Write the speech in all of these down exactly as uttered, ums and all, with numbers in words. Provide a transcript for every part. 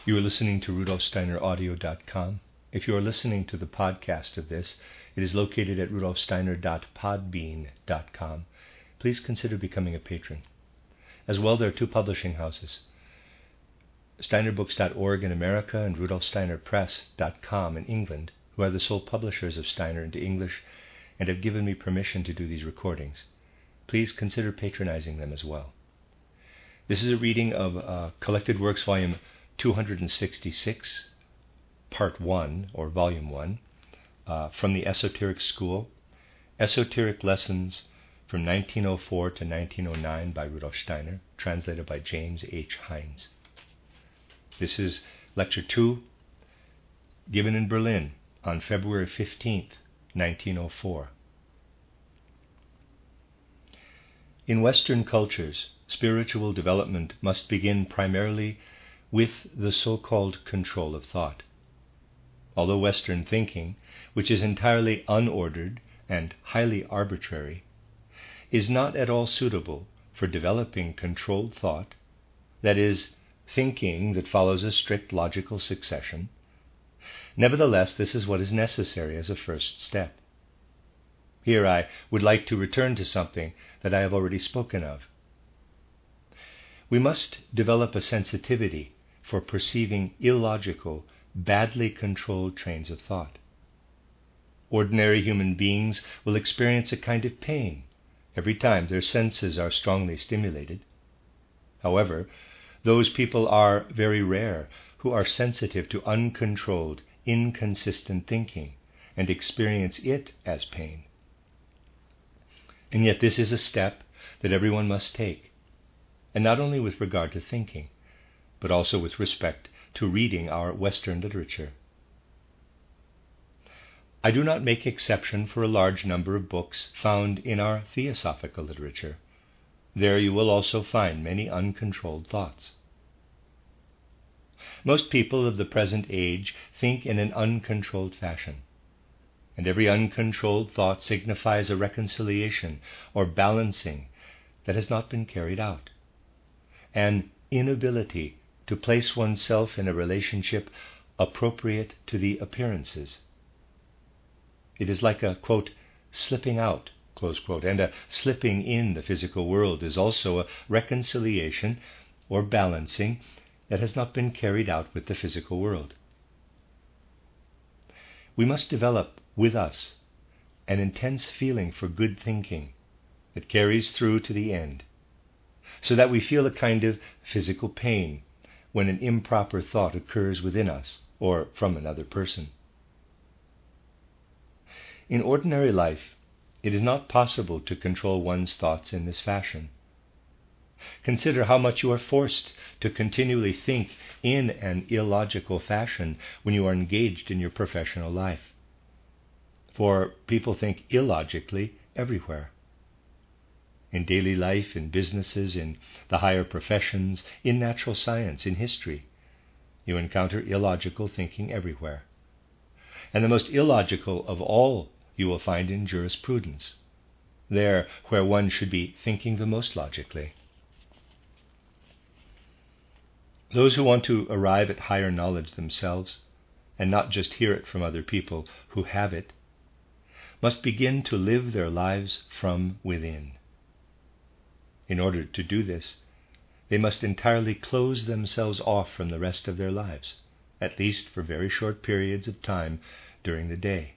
You are listening to Rudolf Steiner Audio dot com. If you are listening to the podcast of this, it is located at Rudolf Steiner dot podbean dot com. Please consider becoming a patron. As well, there are two publishing houses, Steiner Books dot org in America and Rudolf Steiner Press dot com in England, who are the sole publishers of Steiner into English and have given me permission to do these recordings. Please consider patronizing them as well. This is a reading of uh, Collected Works, Volume two hundred sixty-six, Part one, or Volume one, uh, from the Esoteric School, Esoteric Lessons from nineteen oh four to nineteen oh nine by Rudolf Steiner, translated by James H. Hines. This is Lecture two, given in Berlin on February fifteenth, nineteen oh four. In Western cultures, spiritual development must begin primarily with the so-called control of thought. Although Western thinking, which is entirely unordered and highly arbitrary, is not at all suitable for developing controlled thought, that is, thinking that follows a strict logical succession, nevertheless, this is what is necessary as a first step. Here I would like to return to something that I have already spoken of. We must develop a sensitivity for perceiving illogical, badly controlled trains of thought. Ordinary human beings will experience a kind of pain every time their senses are strongly stimulated. However, those people are very rare who are sensitive to uncontrolled, inconsistent thinking and experience it as pain. And yet this is a step that everyone must take, and not only with regard to thinking, but also with respect to reading our Western literature. I do not make exception for a large number of books found in our theosophical literature. There you will also find many uncontrolled thoughts. Most people of the present age think in an uncontrolled fashion, and every uncontrolled thought signifies a reconciliation or balancing that has not been carried out, an inability to place oneself in a relationship appropriate to the appearances. It is like a, quote, slipping out, close quote, and a slipping in the physical world is also a reconciliation or balancing that has not been carried out with the physical world. We must develop with us an intense feeling for good thinking that carries through to the end, so that we feel a kind of physical pain when an improper thought occurs within us or from another person. In ordinary life, it is not possible to control one's thoughts in this fashion. Consider how much you are forced to continually think in an illogical fashion when you are engaged in your professional life. For people think illogically everywhere. In daily life, in businesses, in the higher professions, in natural science, in history, you encounter illogical thinking everywhere. And the most illogical of all you will find in jurisprudence, there where one should be thinking the most logically. Those who want to arrive at higher knowledge themselves, and not just hear it from other people who have it, must begin to live their lives from within. In order to do this, they must entirely close themselves off from the rest of their lives, at least for very short periods of time during the day.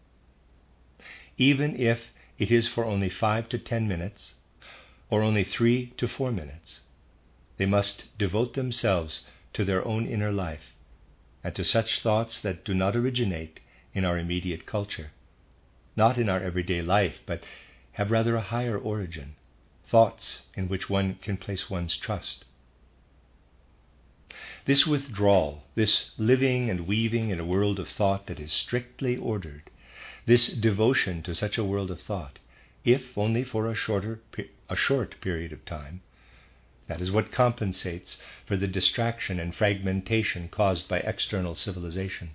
Even if it is for only five to ten minutes, or only three to four minutes, they must devote themselves to their own inner life, and to such thoughts that do not originate in our immediate culture, not in our everyday life, but have rather a higher origin, thoughts in which one can place one's trust. This withdrawal, this living and weaving in a world of thought that is strictly ordered, this devotion to such a world of thought, if only for a shorter, a short period of time, that is what compensates for the distraction and fragmentation caused by external civilization.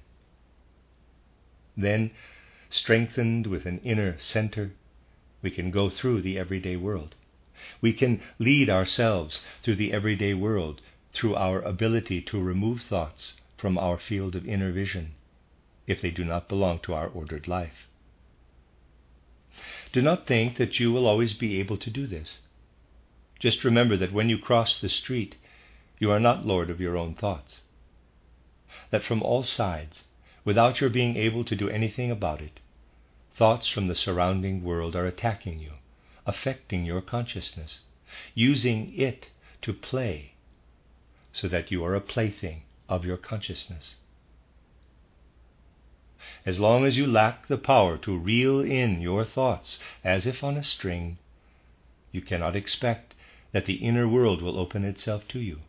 Then, strengthened with an inner center, we can go through the everyday world. We can lead ourselves through the everyday world through our ability to remove thoughts from our field of inner vision, if they do not belong to our ordered life. Do not think that you will always be able to do this. Just remember that when you cross the street, you are not lord of your own thoughts. That from all sides, without your being able to do anything about it, thoughts from the surrounding world are attacking you, affecting your consciousness, using it to play, so that you are a plaything of your consciousness. As long as you lack the power to reel in your thoughts as if on a string, you cannot expect that the inner world will open itself to you.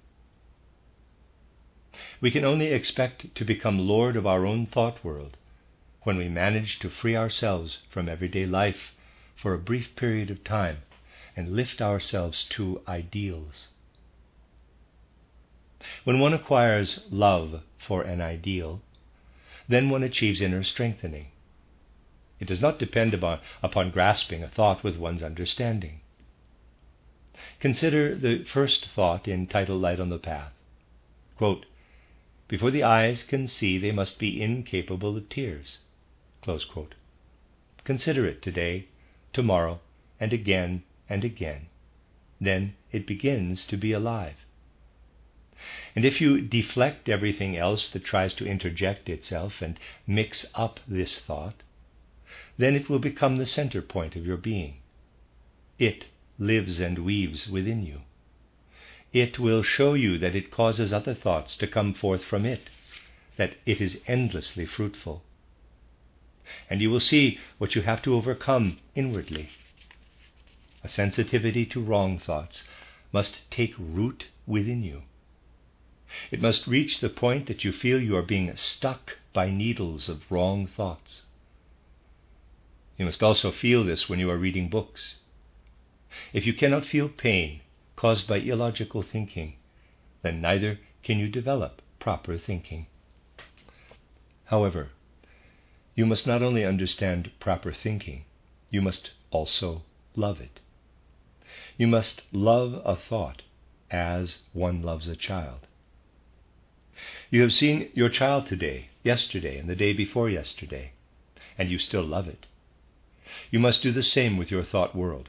We can only expect to become lord of our own thought world when we manage to free ourselves from everyday life for a brief period of time and lift ourselves to ideals. When one acquires love for an ideal, then one achieves inner strengthening. It does not depend upon, upon grasping a thought with one's understanding. Consider the first thought in Title Light on the Path. Quote, "Before the eyes can see, they must be incapable of tears." Close quote. Consider it today, tomorrow, and again and again. Then it begins to be alive. And if you deflect everything else that tries to interject itself and mix up this thought, then it will become the center point of your being. It lives and weaves within you. It will show you that it causes other thoughts to come forth from it, that it is endlessly fruitful. And you will see what you have to overcome inwardly. A sensitivity to wrong thoughts must take root within you. It must reach the point that you feel you are being stuck by needles of wrong thoughts. You must also feel this when you are reading books. If you cannot feel pain caused by illogical thinking, then neither can you develop proper thinking. However, you must not only understand proper thinking, you must also love it. You must love a thought as one loves a child. You have seen your child today, yesterday, and the day before yesterday, and you still love it. You must do the same with your thought world.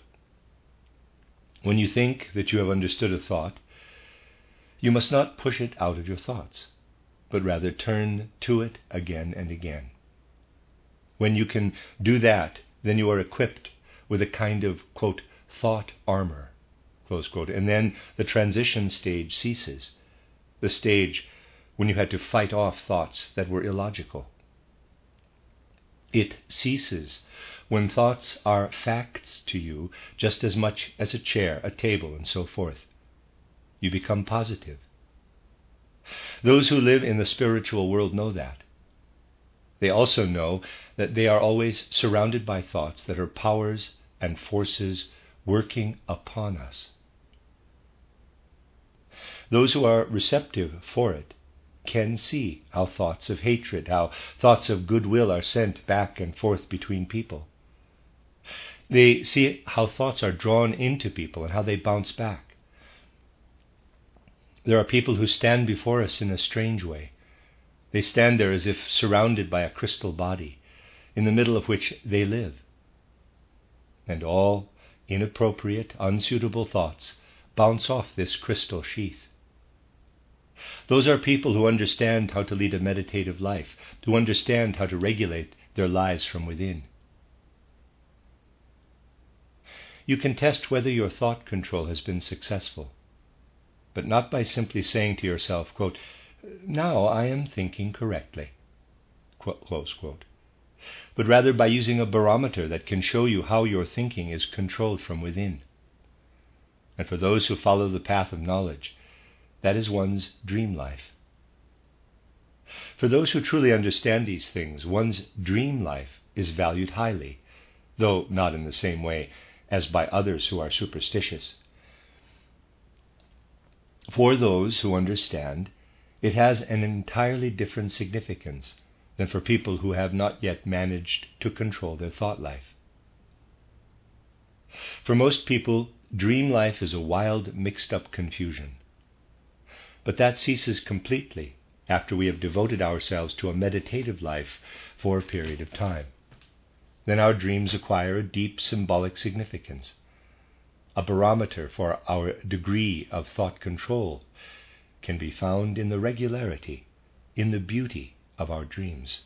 When you think that you have understood a thought, you must not push it out of your thoughts, but rather turn to it again and again. When you can do that, then you are equipped with a kind of, quote, thought armor, close quote, and then the transition stage ceases, the stage when you had to fight off thoughts that were illogical. It ceases when thoughts are facts to you just as much as a chair, a table, and so forth. You become positive. Those who live in the spiritual world know that. They also know that they are always surrounded by thoughts that are powers and forces working upon us. Those who are receptive for it can see how thoughts of hatred, how thoughts of goodwill are sent back and forth between people. They see how thoughts are drawn into people and how they bounce back. There are people who stand before us in a strange way. They stand there as if surrounded by a crystal body, in the middle of which they live. And all inappropriate, unsuitable thoughts bounce off this crystal sheath. Those are people who understand how to lead a meditative life, who understand how to regulate their lives from within. You can test whether your thought control has been successful, but not by simply saying to yourself, quote, "Now I am thinking correctly," close quote, but rather by using a barometer that can show you how your thinking is controlled from within. And for those who follow the path of knowledge, that is one's dream life. For those who truly understand these things, one's dream life is valued highly, though not in the same way as by others who are superstitious. For those who understand, it has an entirely different significance than for people who have not yet managed to control their thought life. For most people, dream life is a wild, mixed-up confusion. But that ceases completely after we have devoted ourselves to a meditative life for a period of time. Then our dreams acquire a deep symbolic significance. A barometer for our degree of thought control can be found in the regularity, in the beauty of our dreams.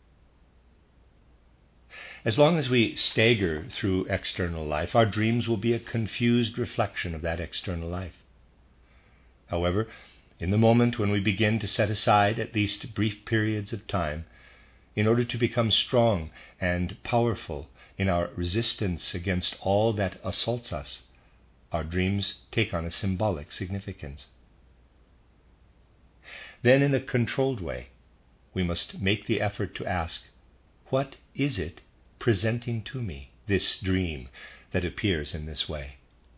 As long as we stagger through external life, our dreams will be a confused reflection of that external life. However, in the moment when we begin to set aside at least brief periods of time in order to become strong and powerful in our resistance against all that assaults us, our dreams take on a symbolic significance. Then, in a controlled way, we must make the effort to ask, what is it presenting to me, this dream that appears in this way?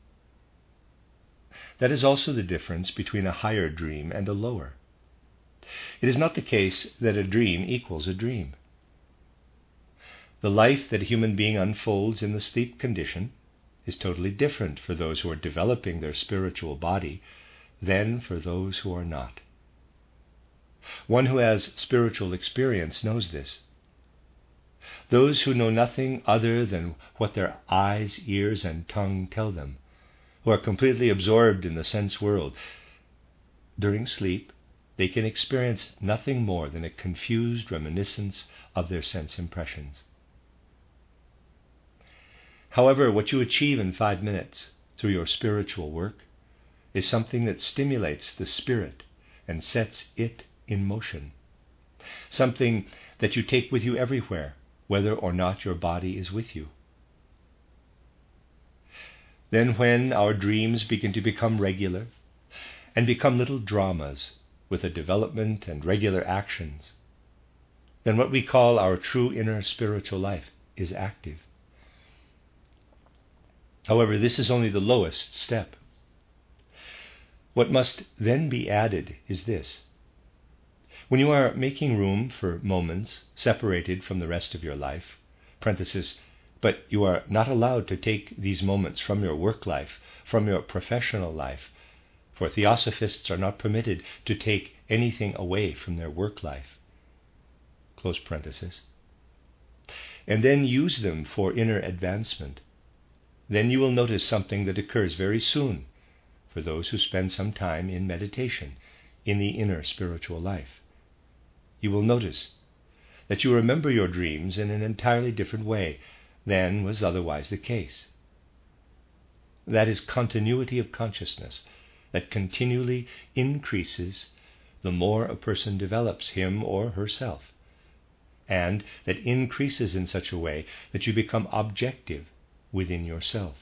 That is also the difference between a higher dream and a lower. It is not the case that a dream equals a dream. The life that a human being unfolds in the sleep condition is totally different for those who are developing their spiritual body than for those who are not. One who has spiritual experience knows this. Those who know nothing other than what their eyes, ears, and tongue tell them, who are completely absorbed in the sense world, during sleep, they can experience nothing more than a confused reminiscence of their sense impressions. However, what you achieve in five minutes through your spiritual work is something that stimulates the spirit and sets it in motion, something that you take with you everywhere, whether or not your body is with you. Then when our dreams begin to become regular and become little dramas with a development and regular actions, then what we call our true inner spiritual life is active. However, this is only the lowest step. What must then be added is this. When you are making room for moments separated from the rest of your life, parenthesis, but you are not allowed to take these moments from your work life, from your professional life, for theosophists are not permitted to take anything away from their work life, close parenthesis, and then use them for inner advancement. Then you will notice something that occurs very soon for those who spend some time in meditation, in the inner spiritual life. You will notice that you remember your dreams in an entirely different way than was otherwise the case. That is continuity of consciousness that continually increases the more a person develops him or herself, and that increases in such a way that you become objective within yourself.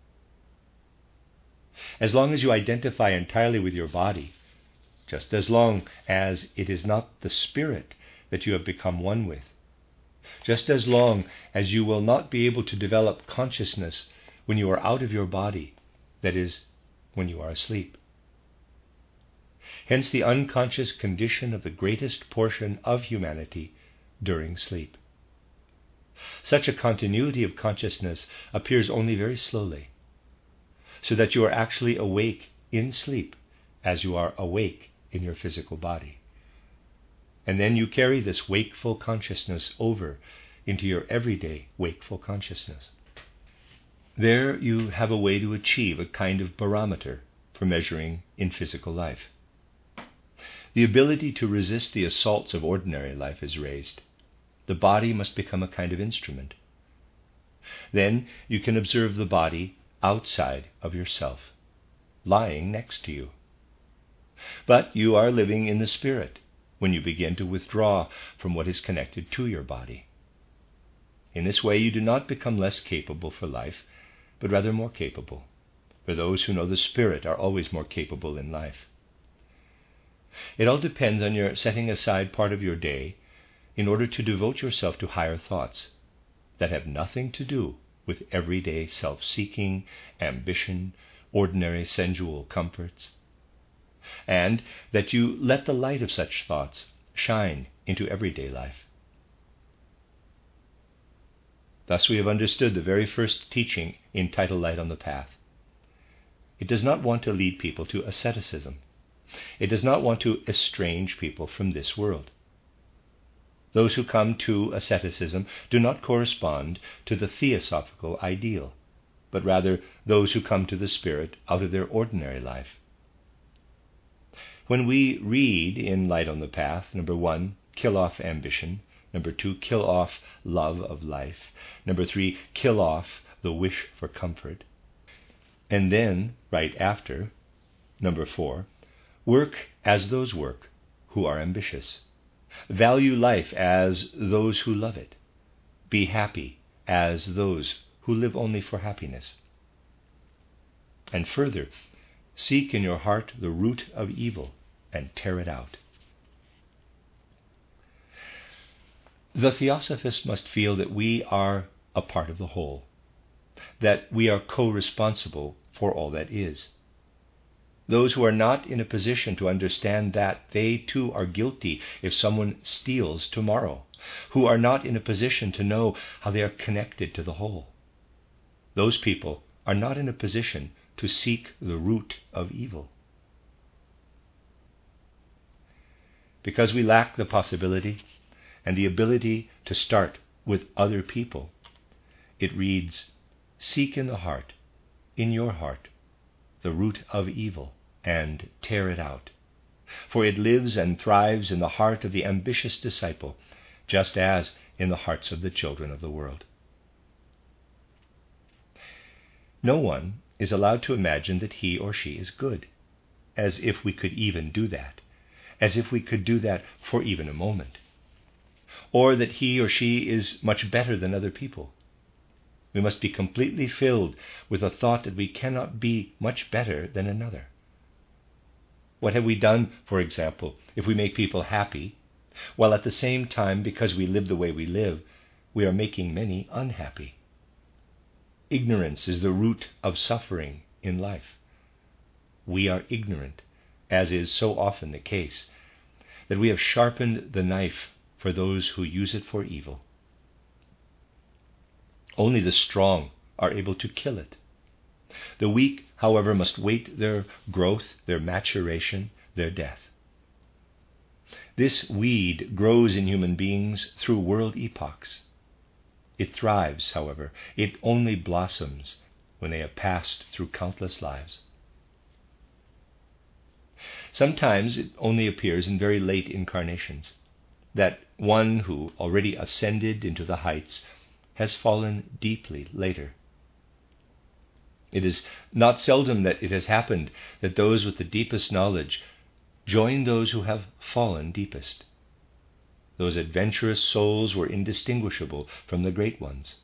As long as you identify entirely with your body, just as long as it is not the spirit that you have become one with, just as long as you will not be able to develop consciousness when you are out of your body, that is, when you are asleep. Hence the unconscious condition of the greatest portion of humanity during sleep. Such a continuity of consciousness appears only very slowly, so that you are actually awake in sleep as you are awake in your physical body. And then you carry this wakeful consciousness over into your everyday wakeful consciousness. There you have a way to achieve a kind of barometer for measuring in physical life. The ability to resist the assaults of ordinary life is raised. The body must become a kind of instrument. Then you can observe the body outside of yourself, lying next to you. But you are living in the spirit when you begin to withdraw from what is connected to your body. In this way you do not become less capable for life, but rather more capable, for those who know the spirit are always more capable in life. It all depends on your setting aside part of your day in order to devote yourself to higher thoughts that have nothing to do with everyday self-seeking, ambition, ordinary sensual comforts, and that you let the light of such thoughts shine into everyday life. Thus we have understood the very first teaching in Title Light on the Path. It does not want to lead people to asceticism. It does not want to estrange people from this world. Those who come to asceticism do not correspond to the theosophical ideal, but rather those who come to the Spirit out of their ordinary life. When we read in Light on the Path, number one, kill off ambition, number two, kill off love of life, number three, kill off the wish for comfort, and then, right after, number four, work as those work who are ambitious. Value life as those who love it. Be happy as those who live only for happiness. And further, seek in your heart the root of evil and tear it out. The Theosophist must feel that we are a part of the whole, that we are co-responsible for all that is. Those who are not in a position to understand that, they too are guilty if someone steals tomorrow, who are not in a position to know how they are connected to the whole. Those people are not in a position to seek the root of evil. Because we lack the possibility and the ability to start with other people, it reads, seek in the heart, in your heart, the root of evil, and tear it out. For it lives and thrives in the heart of the ambitious disciple, just as in the hearts of the children of the world. No one is allowed to imagine that he or she is good, as if we could even do that, as if we could do that for even a moment, or that he or she is much better than other people. We must be completely filled with the thought that we cannot be much better than another. What have we done, for example, if we make people happy, while at the same time, because we live the way we live, we are making many unhappy? Ignorance is the root of suffering in life. We are ignorant, as is so often the case, that we have sharpened the knife for those who use it for evil. Only the strong are able to kill it. The weak, however, must wait their growth, their maturation, their death. This weed grows in human beings through world epochs. It thrives, however, it only blossoms when they have passed through countless lives. Sometimes it only appears in very late incarnations, that one who already ascended into the heights has fallen deeply later. It is not seldom that it has happened that those with the deepest knowledge join those who have fallen deepest. Those adventurous souls were indistinguishable from the great ones.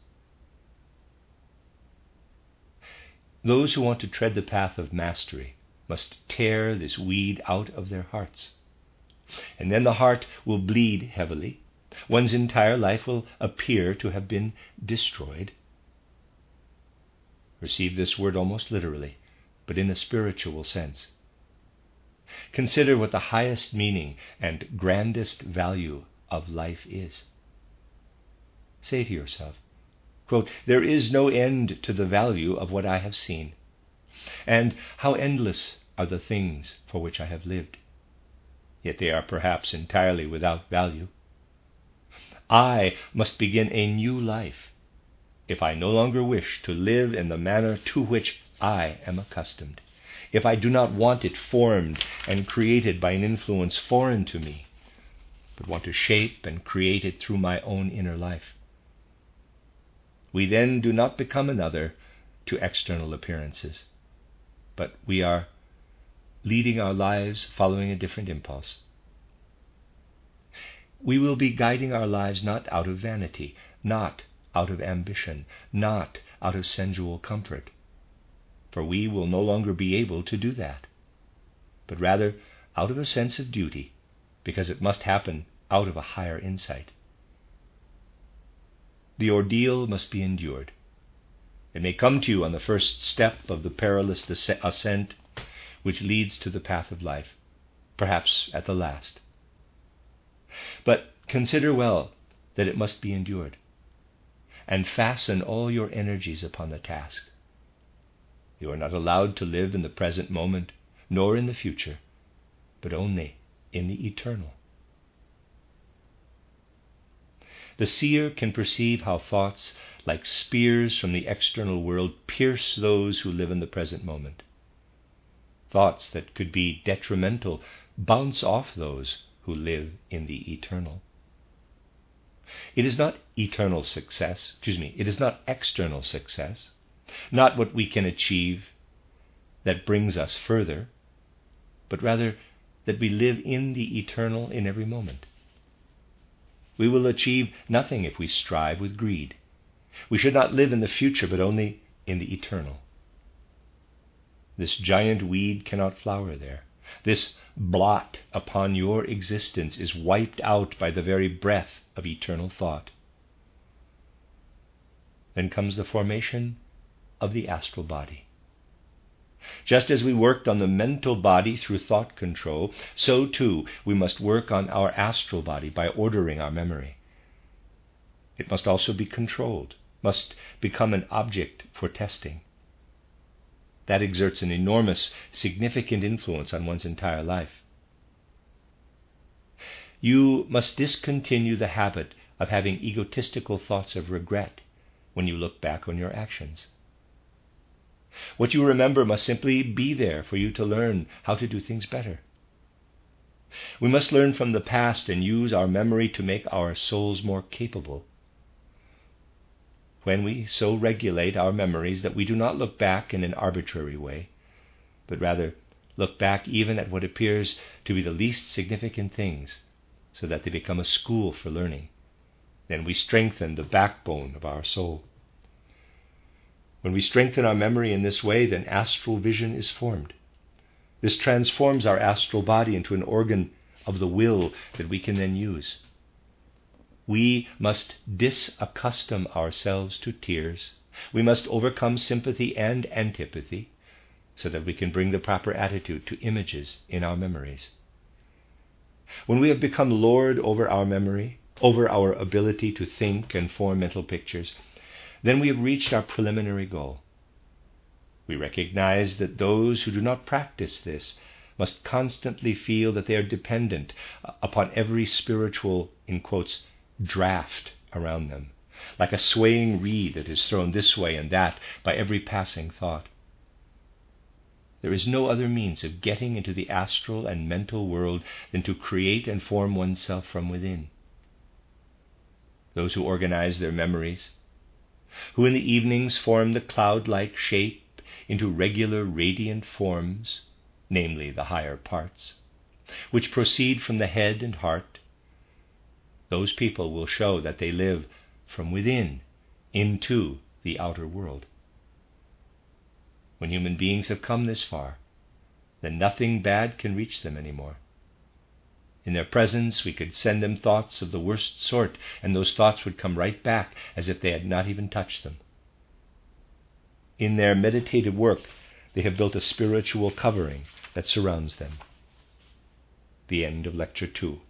Those who want to tread the path of mastery must tear this weed out of their hearts. And then the heart will bleed heavily. One's entire life will appear to have been destroyed. Receive this word almost literally, but in a spiritual sense. Consider what the highest meaning and grandest value of life is. Say to yourself, quote, there is no end to the value of what I have seen, and how endless are the things for which I have lived. Yet they are perhaps entirely without value. I must begin a new life if I no longer wish to live in the manner to which I am accustomed, if I do not want it formed and created by an influence foreign to me, but want to shape and create it through my own inner life. We then do not become another to external appearances, but we are leading our lives following a different impulse. We will be guiding our lives not out of vanity, not out of ambition, not out of sensual comfort, for we will no longer be able to do that, but rather out of a sense of duty, because it must happen out of a higher insight. The ordeal must be endured. It may come to you on the first step of the perilous ascent which leads to the path of life, perhaps at the last. But consider well that it must be endured, and fasten all your energies upon the task. You are not allowed to live in the present moment, nor in the future, but only in the eternal. The seer can perceive how thoughts, like spears from the external world, pierce those who live in the present moment. Thoughts that could be detrimental bounce off those who live in the eternal. It is not eternal success, excuse me, it is not external success, not what we can achieve that brings us further, but rather that we live in the eternal in every moment. We will achieve nothing if we strive with greed. We should not live in the future, but only in the eternal. This giant weed cannot flower there. This blot upon your existence is wiped out by the very breath of eternal thought. Then comes the formation of the astral body. Just as we worked on the mental body through thought control, so too we must work on our astral body by ordering our memory. It must also be controlled, must become an object for testing. That exerts an enormous, significant influence on one's entire life. You must discontinue the habit of having egotistical thoughts of regret when you look back on your actions. What you remember must simply be there for you to learn how to do things better. We must learn from the past and use our memory to make our souls more capable. When we so regulate our memories that we do not look back in an arbitrary way, but rather look back even at what appears to be the least significant things, so that they become a school for learning, then we strengthen the backbone of our soul. When we strengthen our memory in this way, then astral vision is formed. This transforms our astral body into an organ of the will that we can then use. We must disaccustom ourselves to tears. We must overcome sympathy and antipathy so that we can bring the proper attitude to images in our memories. When we have become lord over our memory, over our ability to think and form mental pictures, then we have reached our preliminary goal. We recognize that those who do not practice this must constantly feel that they are dependent upon every spiritual, in quotes, draft around them, like a swaying reed that is thrown this way and that by every passing thought. There is no other means of getting into the astral and mental world than to create and form oneself from within. Those who organize their memories, who in the evenings form the cloud-like shape into regular radiant forms, namely the higher parts, which proceed from the head and heart, those people will show that they live from within into the outer world. When human beings have come this far, then nothing bad can reach them anymore. In their presence, we could send them thoughts of the worst sort, and those thoughts would come right back as if they had not even touched them. In their meditative work, they have built a spiritual covering that surrounds them. The end of Lecture two.